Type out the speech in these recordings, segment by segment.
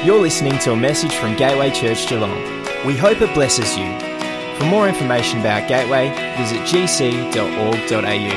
You're listening to a message from Gateway Church Geelong. We hope it blesses you. For more information about Gateway, visit gc.org.au.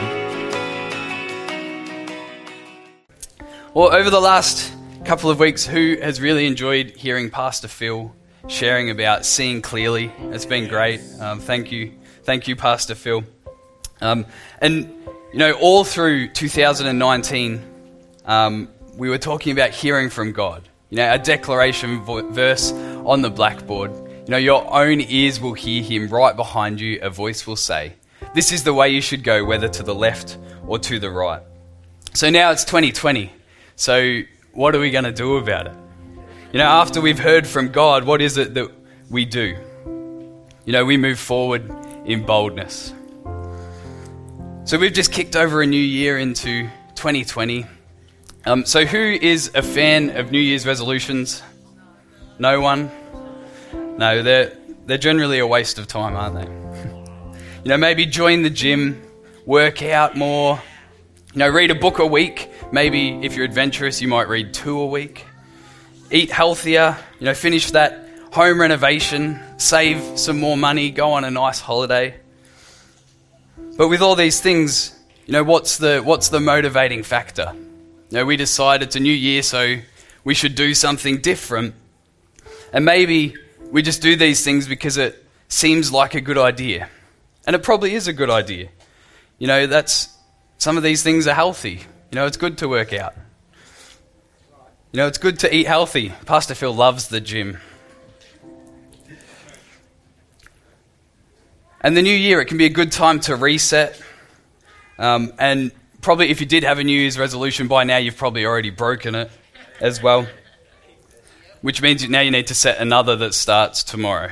Well, over the last couple of weeks, who has really enjoyed hearing Pastor Phil sharing about seeing clearly? It's been great. Thank you, Pastor Phil. And you know, all through 2019, we were talking about hearing from God. You know, a declaration verse on the blackboard. You know, your own ears will hear him. Right behind you, a voice will say, this is the way you should go, whether to the left or to the right. So now it's 2020. So what are we going to do about it? You know, after we've heard from God, what is it that we do? You know, we move forward in boldness. So we've just kicked over a new year into 2020. So who is a fan of New Year's resolutions? No one? No, they're generally a waste of time, aren't they? You know, maybe join the gym, work out more, you know, read a book a week. Maybe if you're adventurous, you might read 2 a week. Eat healthier, you know, finish that home renovation, save some more money, go on a nice holiday. But with all these things, you know, what's the motivating factor? You know, we decide it's a new year, so we should do something different. And maybe we just do these things because it seems like a good idea. And it probably is a good idea. You know, some of these things are healthy. You know, it's good to work out. You know, it's good to eat healthy. Pastor Phil loves the gym. And the new year, it can be a good time to reset. And probably if you did have a New Year's resolution by now, you've probably already broken it as well. Which means now you need to set another that starts tomorrow.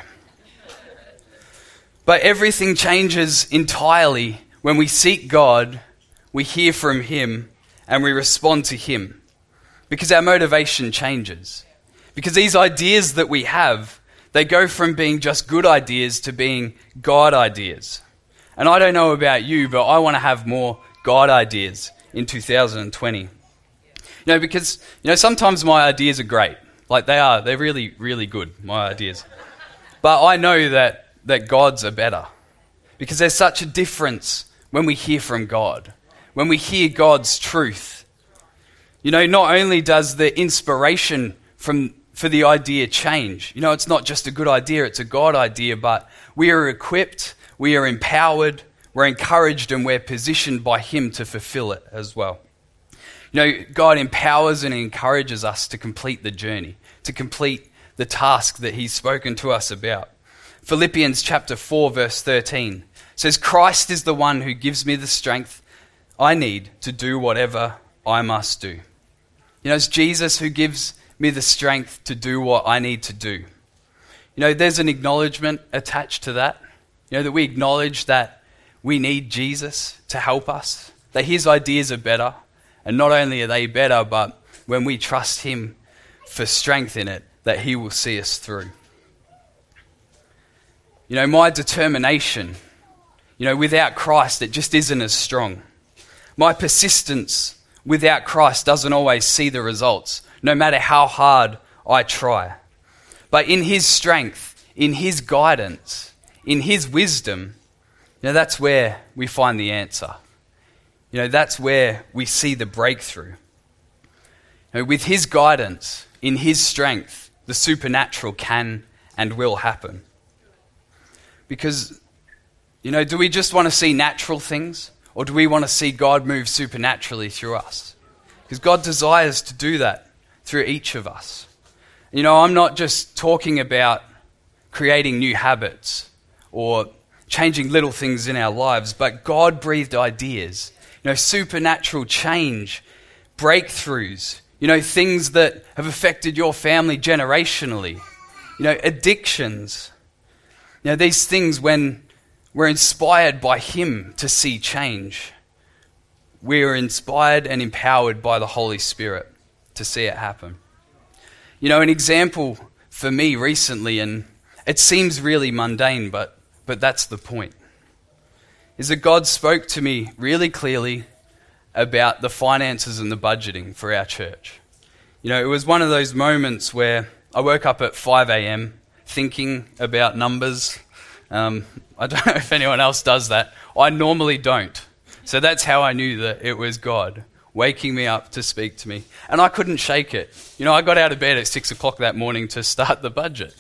But everything changes entirely when we seek God, we hear from Him, and we respond to Him. Because our motivation changes. Because these ideas that we have, they go from being just good ideas to being God ideas. And I don't know about you, but I want to have more God ideas in 2020. You know, because, you know, sometimes my ideas are great. Like they're really, really good, my ideas. But I know that God's are better. Because there's such a difference when we hear from God. When we hear God's truth. You know, not only does the inspiration for the idea change. You know, it's not just a good idea, it's a God idea, but we are equipped, we are empowered, we're encouraged, and we're positioned by Him to fulfill it as well. You know, God empowers and encourages us to complete the journey, to complete the task that He's spoken to us about. Philippians chapter 4 verse 13 says, Christ is the one who gives me the strength I need to do whatever I must do. You know, it's Jesus who gives me the strength to do what I need to do. You know, there's an acknowledgement attached to that. You know, that we acknowledge that we need Jesus to help us, that His ideas are better. And not only are they better, but when we trust Him for strength in it, that He will see us through. You know, my determination, you know, without Christ, it just isn't as strong. My persistence without Christ doesn't always see the results, no matter how hard I try. But in His strength, in His guidance, in His wisdom, you know, that's where we find the answer. You know, that's where we see the breakthrough. You know, with His guidance, in His strength, the supernatural can and will happen. Because, you know, do we just want to see natural things? Or do we want to see God move supernaturally through us? Because God desires to do that through each of us. You know, I'm not just talking about creating new habits or changing little things in our lives, but God-breathed ideas, you know, supernatural change, breakthroughs, you know, things that have affected your family generationally, you know, addictions. You know, these things, when we're inspired by Him to see change, we are inspired and empowered by the Holy Spirit to see it happen. You know, an example for me recently, and it seems really mundane, but that's the point, is that God spoke to me really clearly about the finances and the budgeting for our church. You know, it was one of those moments where I woke up at 5 a.m. thinking about numbers. I don't know if anyone else does that. I normally don't. So that's how I knew that it was God waking me up to speak to me. And I couldn't shake it. I got out of bed at 6 o'clock that morning to start the budget.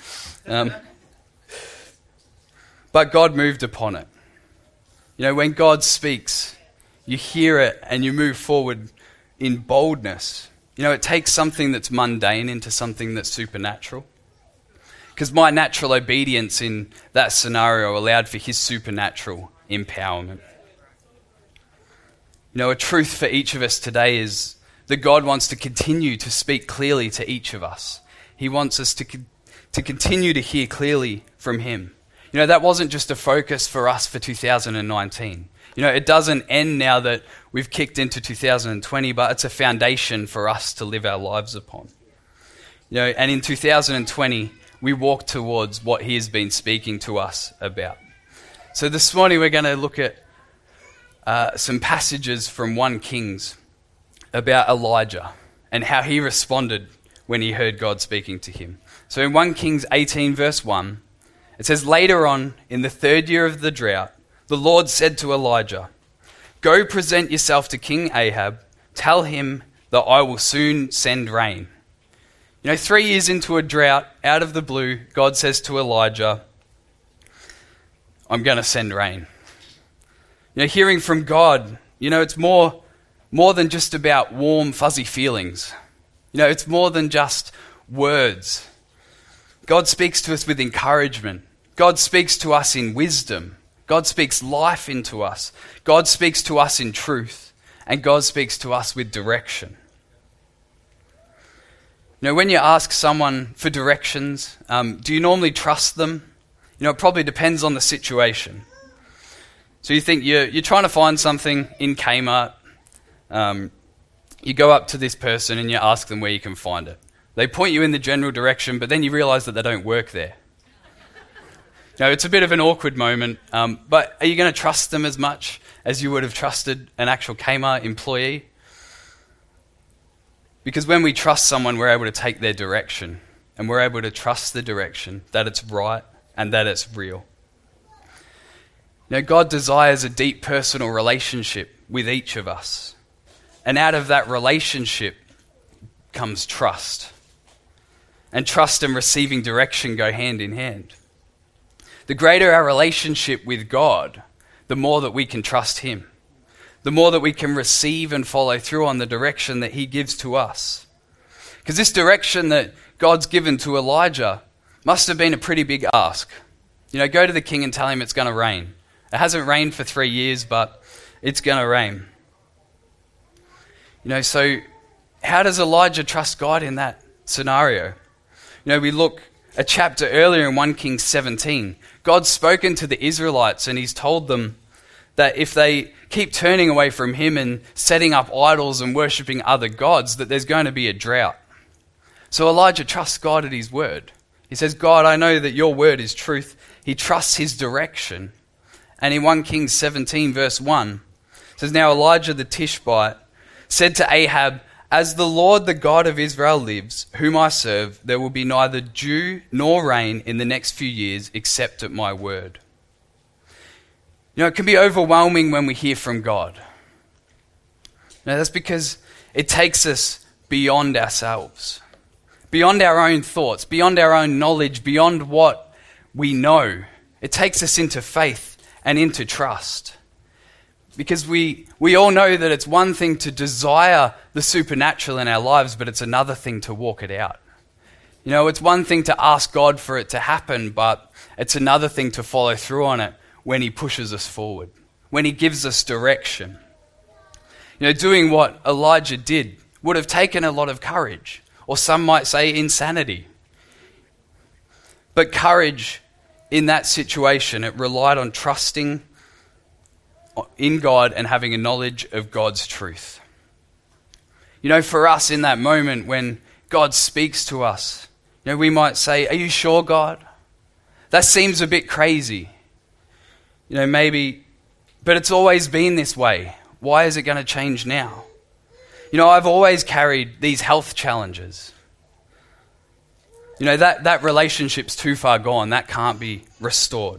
But God moved upon it. When God speaks, you hear it and you move forward in boldness. It takes something that's mundane into something that's supernatural. Because my natural obedience in that scenario allowed for his supernatural empowerment. A truth for each of us today is that God wants to continue to speak clearly to each of us. He wants us to continue to hear clearly from him. That wasn't just a focus for us for 2019. It doesn't end now that we've kicked into 2020, but it's a foundation for us to live our lives upon. And in 2020, we walk towards what he has been speaking to us about. So this morning we're going to look at some passages from 1 Kings about Elijah and how he responded when he heard God speaking to him. So in 1 Kings 18 verse 1, it says, "Later on, in the 3rd year of the drought, the Lord said to Elijah, 'Go present yourself to King Ahab. Tell him that I will soon send rain.'" 3 years into a drought, out of the blue, God says to Elijah, "I'm going to send rain." Hearing from God, it's more than just about warm, fuzzy feelings. It's more than just words. God speaks to us with encouragement. God speaks to us in wisdom. God speaks life into us. God speaks to us in truth. And God speaks to us with direction. When you ask someone for directions, do you normally trust them? It probably depends on the situation. So you think you're trying to find something in Kmart. You go up to this person and you ask them where you can find it. They point you in the general direction, but then you realise that they don't work there. It's a bit of an awkward moment, but are you going to trust them as much as you would have trusted an actual Kmart employee? Because when we trust someone, we're able to take their direction, and we're able to trust the direction, that it's right and that it's real. God desires a deep personal relationship with each of us. And out of that relationship comes trust. And trust and receiving direction go hand in hand. The greater our relationship with God, the more that we can trust him. The more that we can receive and follow through on the direction that he gives to us. Because this direction that God's given to Elijah must have been a pretty big ask. Go to the king and tell him it's going to rain. It hasn't rained for 3 years, but it's going to rain. So how does Elijah trust God in that scenario? We look a chapter earlier in 1 Kings 17. God's spoken to the Israelites and he's told them that if they keep turning away from him and setting up idols and worshipping other gods, that there's going to be a drought. So Elijah trusts God at his word. He says, "God, I know that your word is truth." He trusts his direction. And in 1 Kings 17 verse 1, it says, "Now Elijah the Tishbite said to Ahab, 'As the Lord the God of Israel lives, whom I serve, there will be neither dew nor rain in the next few years except at my word.'" It can be overwhelming when we hear from God. That's because it takes us beyond ourselves, beyond our own thoughts, beyond our own knowledge, beyond what we know. It takes us into faith and into trust. Because we all know that it's one thing to desire the supernatural in our lives, but it's another thing to walk it out. It's one thing to ask God for it to happen, but it's another thing to follow through on it when he pushes us forward, when he gives us direction. Doing what Elijah did would have taken a lot of courage, or some might say insanity. But courage in that situation, it relied on trusting in God and having a knowledge of God's truth. For us in that moment when God speaks to us, we might say, "Are you sure, God? That seems a bit crazy." Maybe, but it's always been this way. Why is it going to change now? I've always carried these health challenges. That relationship's too far gone. That can't be restored.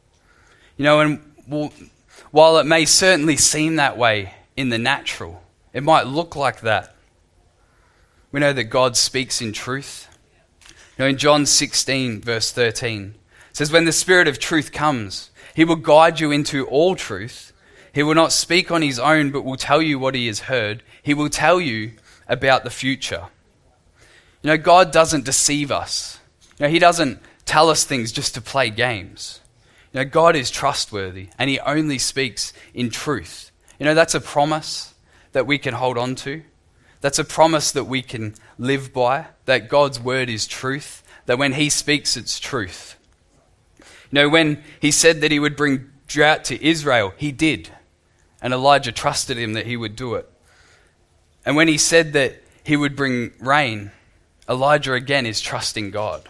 And while it may certainly seem that way in the natural, it might look like that. We know that God speaks in truth. In John 16, verse 13, it says, "When the Spirit of truth comes, he will guide you into all truth. He will not speak on his own, but will tell you what he has heard. He will tell you about the future." God doesn't deceive us. He doesn't tell us things just to play games. God is trustworthy, and he only speaks in truth. That's a promise that we can hold on to. That's a promise that we can live by, that God's word is truth, that when he speaks, it's truth. When he said that he would bring drought to Israel, he did. And Elijah trusted him that he would do it. And when he said that he would bring rain, Elijah again is trusting God.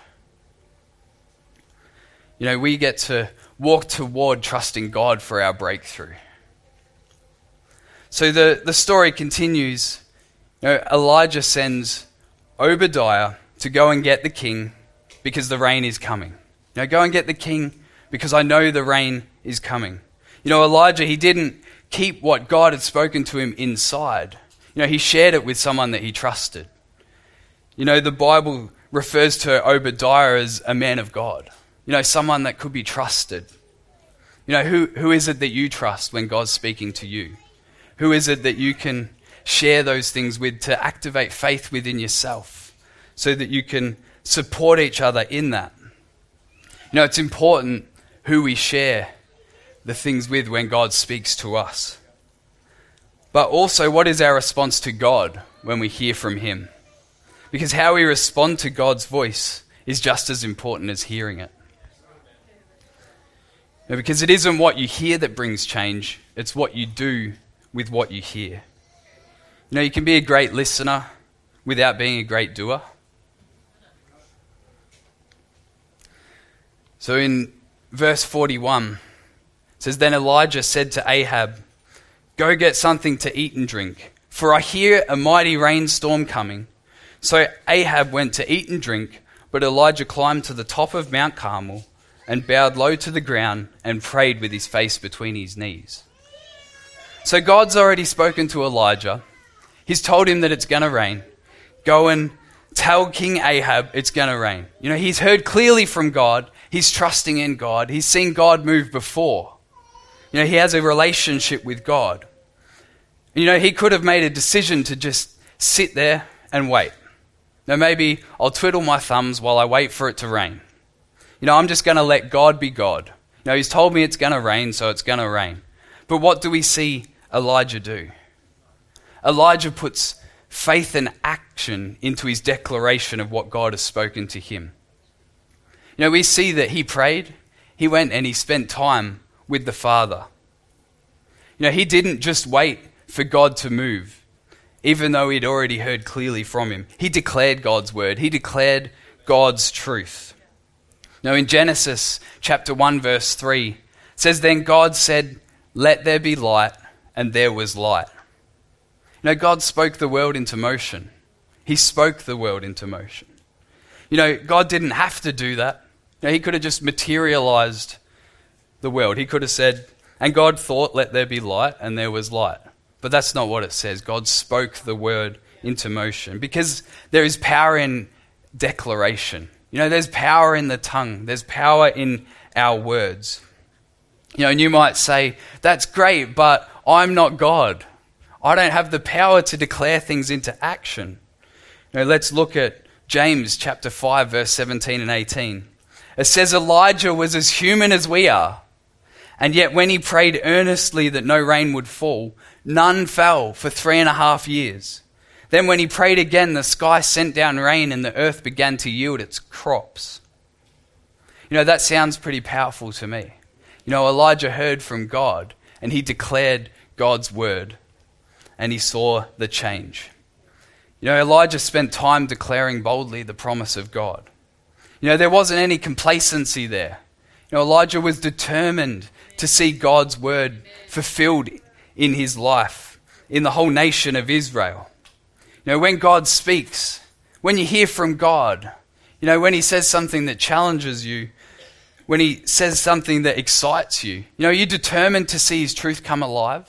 We get to walk toward trusting God for our breakthrough. So the story continues. Elijah sends Obadiah to go and get the king because the rain is coming. Go and get the king because I know the rain is coming. Elijah, he didn't keep what God had spoken to him inside. He shared it with someone that he trusted. The Bible refers to Obadiah as a man of God. Someone that could be trusted. Who is it that you trust when God's speaking to you? Who is it that you can share those things with to activate faith within yourself so that you can support each other in that? It's important who we share the things with when God speaks to us. But also, what is our response to God when we hear from him? Because how we respond to God's voice is just as important as hearing it. Because it isn't what you hear that brings change, it's what you do with what you hear. You can be a great listener without being a great doer. So in verse 41, it says, "Then Elijah said to Ahab, 'Go get something to eat and drink, for I hear a mighty rainstorm coming.' So Ahab went to eat and drink, but Elijah climbed to the top of Mount Carmel and bowed low to the ground and prayed with his face between his knees." So God's already spoken to Elijah. He's told him that it's going to rain. Go and tell King Ahab it's going to rain. He's heard clearly from God. He's trusting in God. He's seen God move before. He has a relationship with God. He could have made a decision to just sit there and wait. Maybe I'll twiddle my thumbs while I wait for it to rain. I'm just going to let God be God. He's told me it's going to rain, so it's going to rain. But what do we see Elijah do? Elijah puts faith and action into his declaration of what God has spoken to him. We see that he prayed, he went and he spent time with the Father. He didn't just wait for God to move, even though he'd already heard clearly from him. He declared God's word. He declared God's truth. In Genesis chapter 1, verse 3, it says, "Then God said, 'Let there be light,' and there was light." God spoke the world into motion. He spoke the world into motion. God didn't have to do that. He could have just materialized the world. He could have said, and God thought, "Let there be light," and there was light. But that's not what it says. God spoke the word into motion because there is power in declaration. There's power in the tongue. There's power in our words. And you might say, "That's great, but I'm not God. I don't have the power to declare things into action." Let's look at James chapter 5, verse 17 and 18. It says, "Elijah was as human as we are, and yet when he prayed earnestly that no rain would fall, none fell for 3.5 years. Then when he prayed again, the sky sent down rain and the earth began to yield its crops." That sounds pretty powerful to me. Elijah heard from God and he declared God's word and he saw the change. Elijah spent time declaring boldly the promise of God. There wasn't any complacency there. Elijah was determined to see God's word fulfilled in his life, in the whole nation of Israel. When God speaks, when you hear from God, You know, when he says something that challenges you, when he says something that excites you, you know, are you determined to see his truth come alive?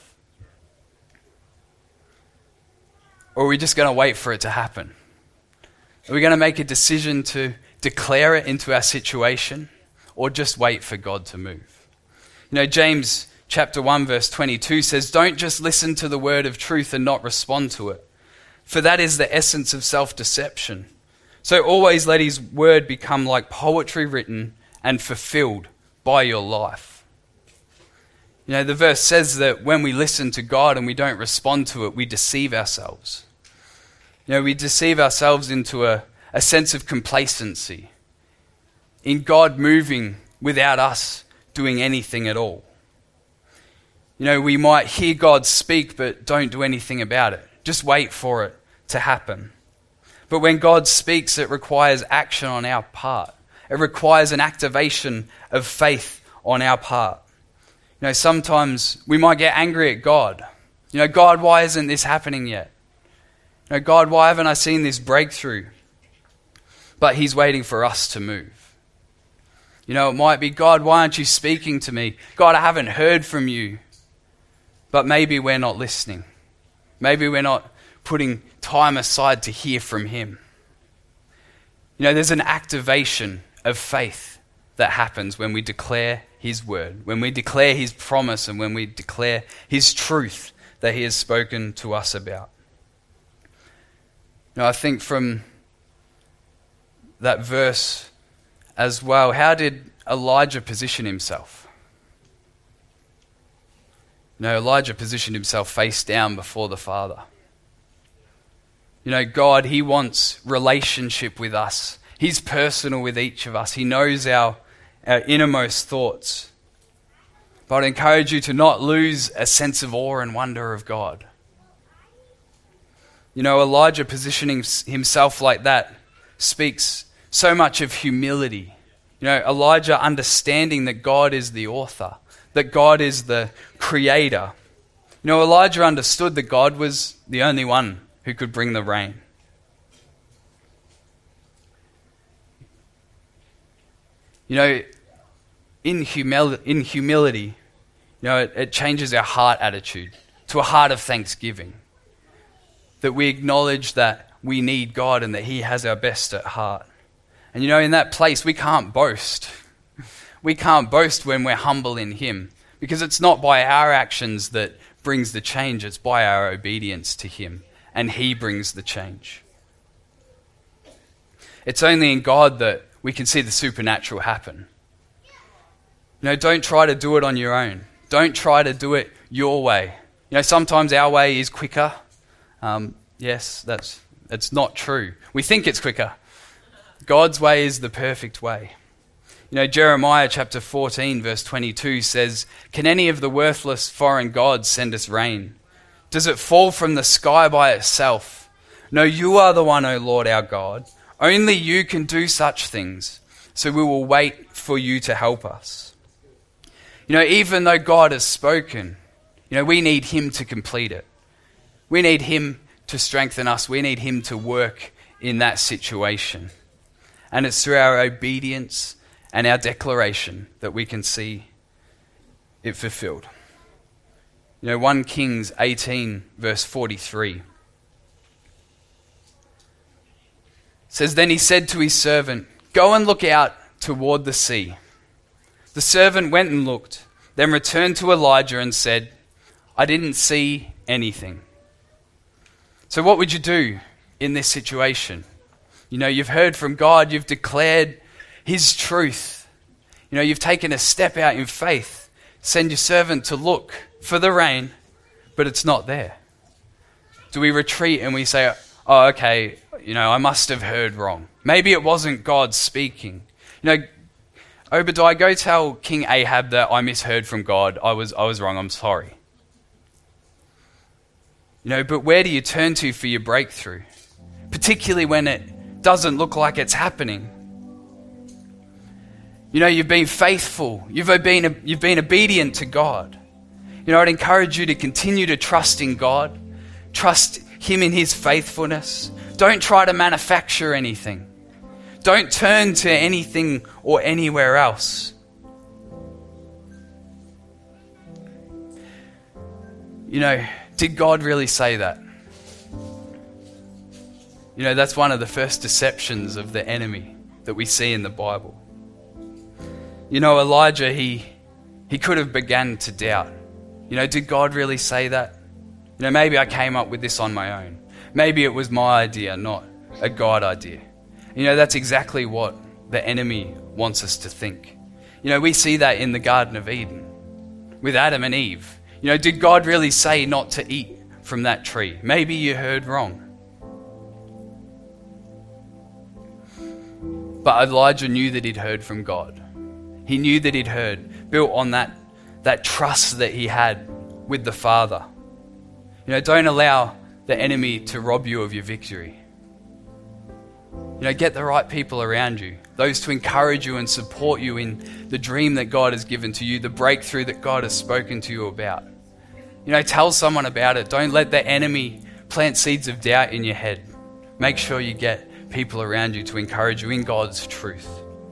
Or are we just going to wait for it to happen? Are we going to make a decision to declare it into our situation, or just wait for God to move? You know, James chapter 1 verse 22 says, "Don't just listen to the word of truth and not respond to it, for that is the essence of self-deception. So always let his word become like poetry written and fulfilled by your life." You know, the verse says that when we listen to God and we don't respond to it, we deceive ourselves. You know, we deceive ourselves into a sense of complacency in God moving without us doing anything at all. You know, we might hear God speak but don't do anything about it. Just wait for it to happen. But when God speaks, it requires action on our part. It requires an activation of faith on our part. You know, sometimes we might get angry at God. You know, God, why isn't this happening yet? You know, God, why haven't I seen this breakthrough? But he's waiting for us to move. You know, it might be, God, why aren't you speaking to me? God, I haven't heard from you. But maybe we're not listening. Maybe we're not putting time aside to hear from him. You know, there's an activation of faith that happens when we declare his word, when we declare his promise, and when we declare his truth that he has spoken to us about. You know, I think from that verse as well, how did Elijah position himself? You know, Elijah positioned himself face down before the Father. You know, God, he wants relationship with us. He's personal with each of us. He knows our innermost thoughts. But I'd encourage you to not lose a sense of awe and wonder of God. You know, Elijah positioning himself like that speaks so much of humility. You know, Elijah understanding that God is the author, that God is the creator. You know, Elijah understood that God was the only one who could bring the rain. You know, in humility, you know, it changes our heart attitude to a heart of thanksgiving. That we acknowledge that we need God and that he has our best at heart. And you know, in that place, we can't boast. We can't boast when we're humble in him, because it's not by our actions that brings the change, it's by our obedience to him, and he brings the change. It's only in God that we can see the supernatural happen. You know, don't try to do it on your own. Don't try to do it your way. You know, sometimes our way is quicker. Yes, that's not true. We think it's quicker. God's way is the perfect way. You know, Jeremiah chapter 14 verse 22 says, "Can any of the worthless foreign gods send us rain? Does it fall from the sky by itself? No, you are the one, O Lord our God. Only you can do such things. So we will wait for you to help us." You know, even though God has spoken, you know, we need him to complete it. We need him to strengthen us. We need him to work in that situation. And it's through our obedience and our declaration that we can see it fulfilled. You know, 1 Kings 18 verse 43 says, "Then he said to his servant, 'Go and look out toward the sea.' The servant went and looked, then returned to Elijah and said, 'I didn't see anything.'" So what would you do in this situation? You know, you've heard from God, you've declared his truth. You know, you've taken a step out in faith. Send your servant to look for the rain, but it's not there. Do we retreat and we say, "Oh, okay, you know, I must have heard wrong. Maybe it wasn't God speaking." You know, Obadiah, go tell King Ahab that I misheard from God. I was wrong, I'm sorry. You know, but where do you turn to for your breakthrough? Particularly when it doesn't look like it's happening. You know, you've been faithful. You've been obedient to God. You know, I'd encourage you to continue to trust in God. Trust him in his faithfulness. Don't try to manufacture anything. Don't turn to anything or anywhere else. Did God really say that? That's one of the first deceptions of the enemy that we see in the Bible. Elijah, he could have begun to doubt. Did God really say that? Maybe I came up with this on my own. Maybe it was my idea, not a God idea. That's exactly what the enemy wants us to think. We see that in the Garden of Eden with Adam and Eve. Did God really say not to eat from that tree? Maybe you heard wrong. But Elijah knew that he'd heard from God. He knew that he'd heard, built on that trust that he had with the Father. Don't allow the enemy to rob you of your victory. Get the right people around you, those to encourage you and support you in the dream that God has given to you, the breakthrough that God has spoken to you about. Tell someone about it. Don't let the enemy plant seeds of doubt in your head. Make sure you get people around you to encourage you in God's truth.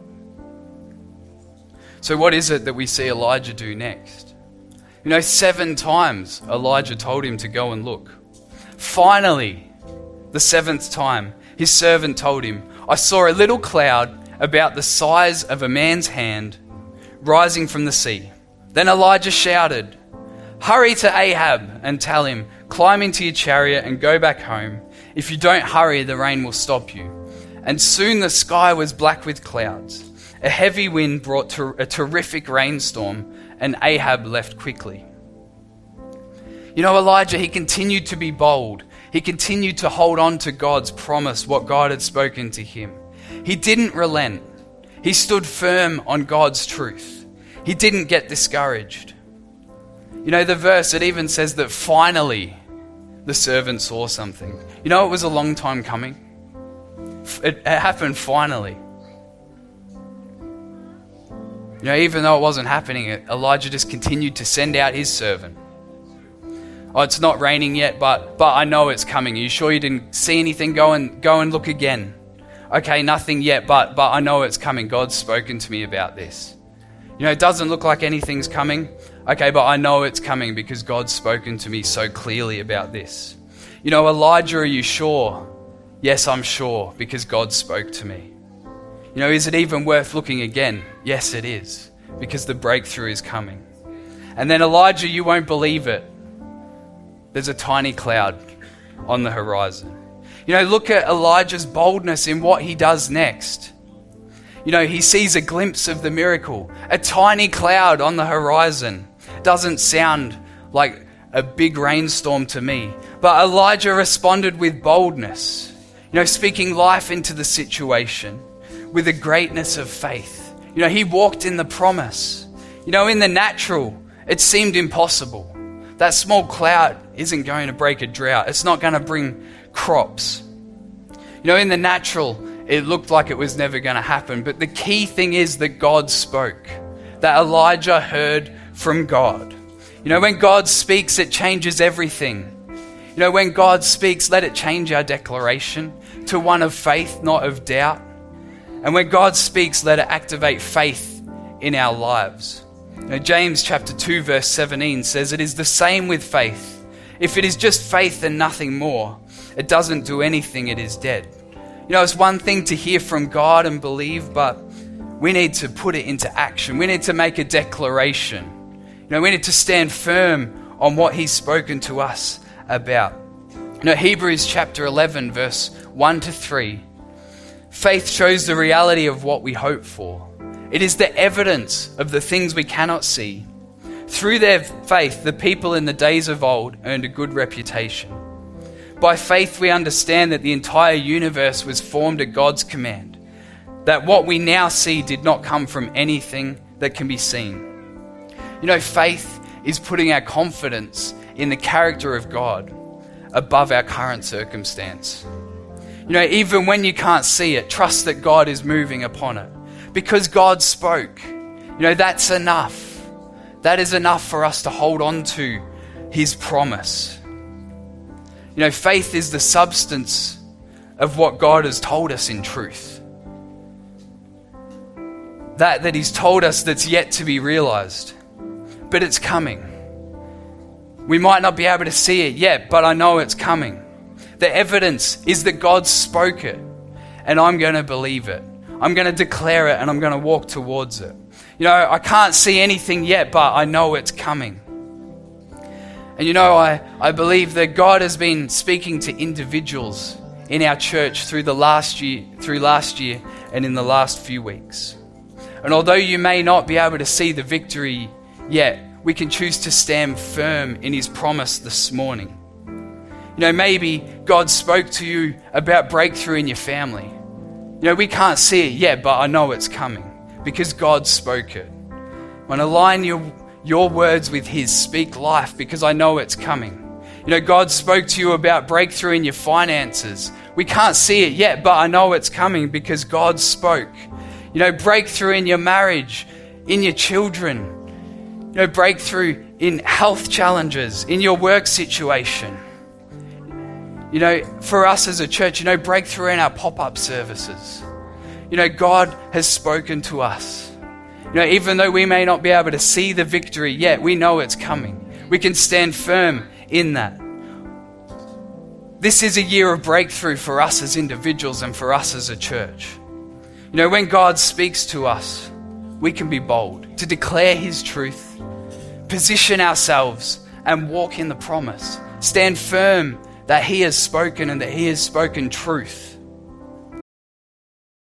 So what is it that we see Elijah do next? 7 times Elijah told him to go and look. Finally, the 7th time, his servant told him, I saw a little cloud about the size of a man's hand rising from the sea. Then Elijah shouted, hurry to Ahab and tell him, climb into your chariot and go back home. If you don't hurry, the rain will stop you. And soon the sky was black with clouds. A heavy wind brought a terrific rainstorm, and Ahab left quickly. Elijah, he continued to be bold. He continued to hold on to God's promise, what God had spoken to him. He didn't relent. He stood firm on God's truth. He didn't get discouraged. The verse, it even says that finally the servant saw something. It was a long time coming. It happened finally. Even though it wasn't happening, Elijah just continued to send out his servant. Oh, it's not raining yet, but I know it's coming. Are you sure you didn't see anything? Go and look again. Okay, nothing yet, but I know it's coming. God's spoken to me about this. It doesn't look like anything's coming. Okay, but I know it's coming because God's spoken to me so clearly about this. Elijah, are you sure? Yes, I'm sure because God spoke to me. Is it even worth looking again? Yes, it is, because the breakthrough is coming. And then Elijah, you won't believe it. There's a tiny cloud on the horizon. Look at Elijah's boldness in what he does next. He sees a glimpse of the miracle. A tiny cloud on the horizon. Doesn't sound like a big rainstorm to me. But Elijah responded with boldness. Speaking life into the situation with a greatness of faith. He walked in the promise. In the natural, it seemed impossible. That small cloud isn't going to break a drought. It's not going to bring crops. In the natural, it looked like it was never going to happen. But the key thing is that God spoke. That Elijah heard from God. When God speaks, it changes everything. When God speaks, let it change our declaration to one of faith, not of doubt. And when God speaks, let it activate faith in our lives. James chapter 2 verse 17 says, it is the same with faith. If it is just faith and nothing more, it doesn't do anything, it is dead. It's one thing to hear from God and believe, but we need to put it into action. We need to make a declaration. We need to stand firm on what He's spoken to us about. Hebrews chapter 11 verse 1 to 3. Faith shows the reality of what we hope for. It is the evidence of the things we cannot see. Through their faith, the people in the days of old earned a good reputation. By faith, we understand that the entire universe was formed at God's command, that what we now see did not come from anything that can be seen. Faith is putting our confidence in the character of God above our current circumstance. Even when you can't see it, trust that God is moving upon it. Because God spoke, that's enough. That is enough for us to hold on to His promise. Faith is the substance of what God has told us in truth. that he's told us that's yet to be realized. But it's coming. We might not be able to see it yet, but I know it's coming. The evidence is that God spoke it, and I'm going to believe it. I'm going to declare it, and I'm going to walk towards it. You know, I can't see anything yet, but I know it's coming. And you know, I believe that God has been speaking to individuals in our church through last year and in the last few weeks. And although you may not be able to see the victory yet, we can choose to stand firm in his promise this morning. You know, maybe God spoke to you about breakthrough in your family. You know, we can't see it yet, but I know it's coming because God spoke it. When I align your words with his, speak life because I know it's coming. You know, God spoke to you about breakthrough in your finances. We can't see it yet, but I know it's coming because God spoke. You know, breakthrough in your marriage, in your children. You know, breakthrough in health challenges, in your work situation. You know, for us as a church, you know, breakthrough in our pop-up services. You know, God has spoken to us. You know, even though we may not be able to see the victory yet, we know it's coming. We can stand firm in that. This is a year of breakthrough for us as individuals and for us as a church. You know, when God speaks to us, we can be bold to declare his truth, position ourselves and walk in the promise. Stand firm that he has spoken and that he has spoken truth.